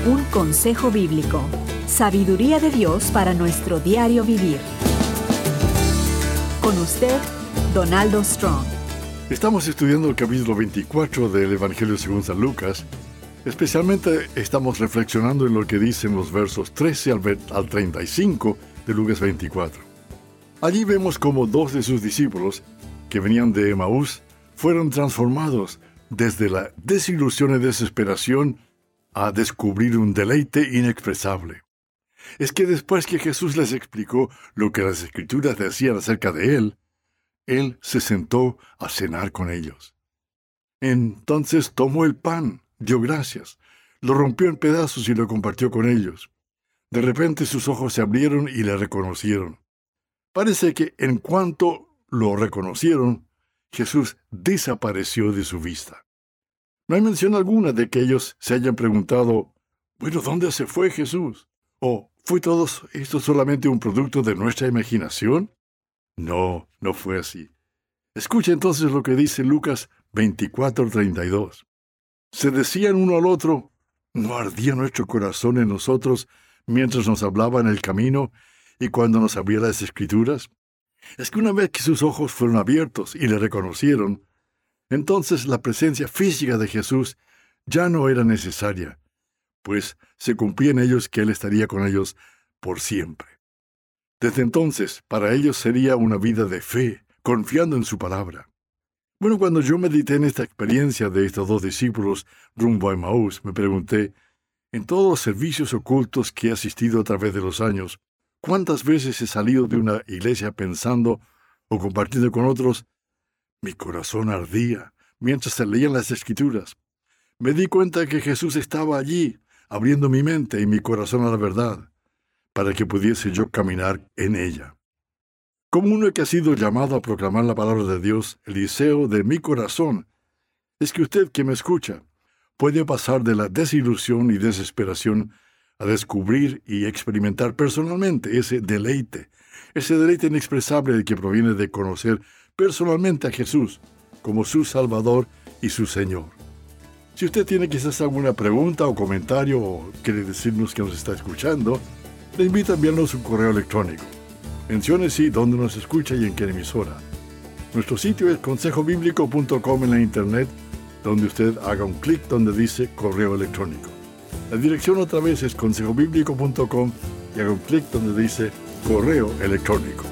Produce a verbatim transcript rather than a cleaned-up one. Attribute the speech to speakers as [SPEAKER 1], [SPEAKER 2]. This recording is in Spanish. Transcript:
[SPEAKER 1] Un consejo bíblico. Sabiduría de Dios para nuestro diario vivir. Con usted, Donaldo Strong.
[SPEAKER 2] Estamos estudiando el capítulo veinticuatro del Evangelio según San Lucas. Especialmente estamos reflexionando en lo que dicen los versos trece al treinta y cinco de Lucas veinticuatro. Allí vemos cómo dos de sus discípulos, que venían de Emaús, fueron transformados desde la desilusión y desesperación a descubrir un deleite inexpresable. Es que después que Jesús les explicó lo que las Escrituras decían acerca de Él, Él se sentó a cenar con ellos. Entonces tomó el pan, dio gracias, lo rompió en pedazos y lo compartió con ellos. De repente sus ojos se abrieron y le reconocieron. Parece que en cuanto lo reconocieron, Jesús desapareció de su vista. No hay mención alguna de que ellos se hayan preguntado, bueno, ¿dónde se fue Jesús? ¿O fue todo esto solamente un producto de nuestra imaginación? No, no fue así. Escucha entonces lo que dice Lucas veinticuatro, treinta y dos. Se decían uno al otro, ¿no ardía nuestro corazón en nosotros mientras nos hablaba en el camino y cuando nos abría las Escrituras? Es que una vez que sus ojos fueron abiertos y le reconocieron, entonces la presencia física de Jesús ya no era necesaria, pues se cumplía en ellos que Él estaría con ellos por siempre. Desde entonces, para ellos sería una vida de fe, confiando en su palabra. Bueno, cuando yo medité en esta experiencia de estos dos discípulos rumbo a Emaús, me pregunté, en todos los servicios ocultos que he asistido a través de los años, ¿cuántas veces he salido de una iglesia pensando o compartiendo con otros? Mi corazón ardía mientras se leían las Escrituras. Me di cuenta que Jesús estaba allí, abriendo mi mente y mi corazón a la verdad, para que pudiese yo caminar en ella. Como uno que ha sido llamado a proclamar la palabra de Dios, el deseo de mi corazón es que usted que me escucha puede pasar de la desilusión y desesperación a descubrir y experimentar personalmente ese deleite, ese deleite inexpresable que proviene de conocer personalmente a Jesús como su Salvador y su Señor. Si usted tiene quizás alguna pregunta o comentario o quiere decirnos que nos está escuchando, le invito a enviarnos un correo electrónico. Mencione sí dónde nos escucha y en qué emisora. Nuestro sitio es consejo bíblico punto com en la internet, donde usted haga un clic donde dice correo electrónico. La dirección otra vez es consejo bíblico punto com y haga un clic donde dice correo electrónico.